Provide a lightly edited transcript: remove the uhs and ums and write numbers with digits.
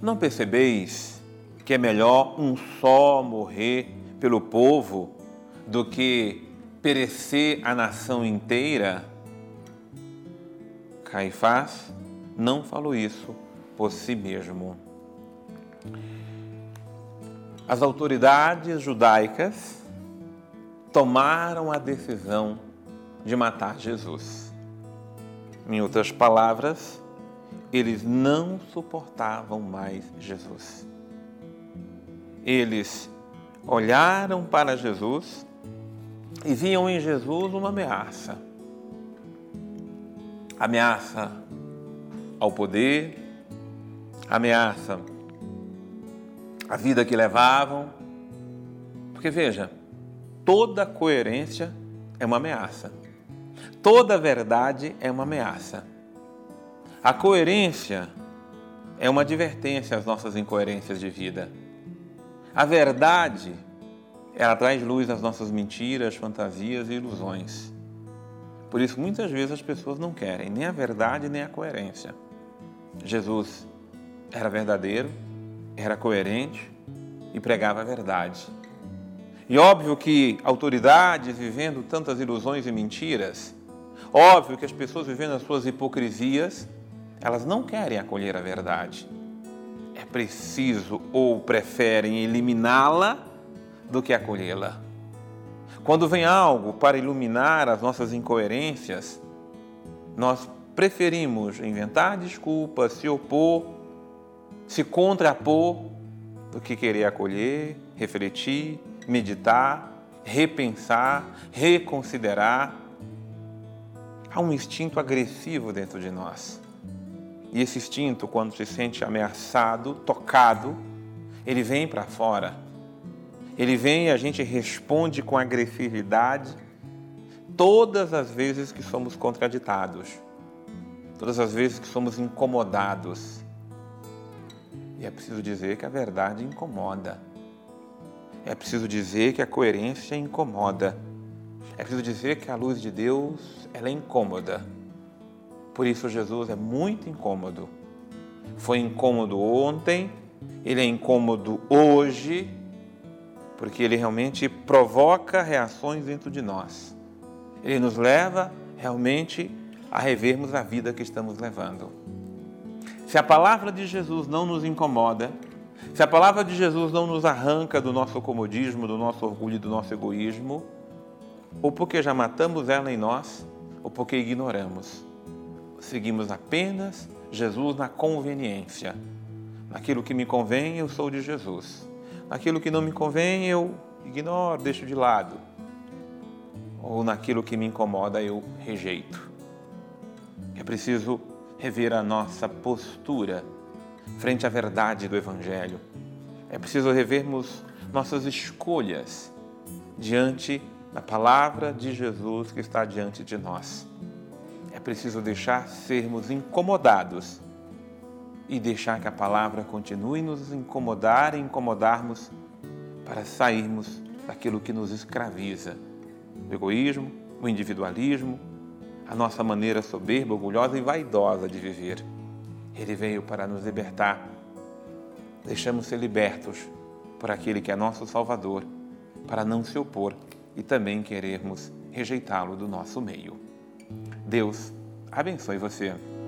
Não percebeis que é melhor um só morrer pelo povo do que perecer a nação inteira? Caifás não falou isso por si mesmo. As autoridades judaicas tomaram a decisão de matar Jesus. Em outras palavras, eles não suportavam mais Jesus. Eles olharam para Jesus e viam em Jesus uma ameaça. Ameaça ao poder, ameaça à vida que levavam. Porque veja, toda coerência é uma ameaça. Toda verdade é uma ameaça. A coerência é uma advertência às nossas incoerências de vida. A verdade, ela traz luz às nossas mentiras, fantasias e ilusões. Por isso, muitas vezes as pessoas não querem nem a verdade nem a coerência. Jesus era verdadeiro, era coerente e pregava a verdade. E óbvio que autoridades vivendo tantas ilusões e mentiras, óbvio que as pessoas vivendo as suas hipocrisias, elas não querem acolher a verdade. É preciso ou preferem eliminá-la do que acolhê-la. Quando vem algo para iluminar as nossas incoerências, nós preferimos inventar desculpas, se opor, se contrapor, do que querer acolher, refletir, meditar, repensar, reconsiderar. Há um instinto agressivo dentro de nós. E esse instinto, quando se sente ameaçado, tocado, ele vem para fora. Ele vem e a gente responde com agressividade todas as vezes que somos contraditados, todas as vezes que somos incomodados. E é preciso dizer que a verdade incomoda. É preciso dizer que a coerência incomoda. É preciso dizer que a luz de Deus, ela é incômoda. Por isso Jesus é muito incômodo. Foi incômodo ontem, ele é incômodo hoje, porque ele realmente provoca reações dentro de nós. Ele nos leva realmente a revermos a vida que estamos levando. Se a palavra de Jesus não nos incomoda, se a palavra de Jesus não nos arranca do nosso comodismo, do nosso orgulho e do nosso egoísmo, ou porque já matamos ela em nós, ou porque ignoramos. Seguimos apenas Jesus na conveniência. Naquilo que me convém, eu sou de Jesus. Naquilo que não me convém, eu ignoro, deixo de lado. Ou naquilo que me incomoda, eu rejeito. É preciso rever a nossa postura frente à verdade do Evangelho. É preciso revermos nossas escolhas diante da palavra de Jesus que está diante de nós. É preciso deixar sermos incomodados e deixar que a palavra continue nos incomodar e incomodarmos para sairmos daquilo que nos escraviza. O egoísmo, o individualismo, a nossa maneira soberba, orgulhosa e vaidosa de viver. Ele veio para nos libertar. Deixamos ser libertos por aquele que é nosso Salvador, para não se opor e também querermos rejeitá-lo do nosso meio. Deus abençoe você.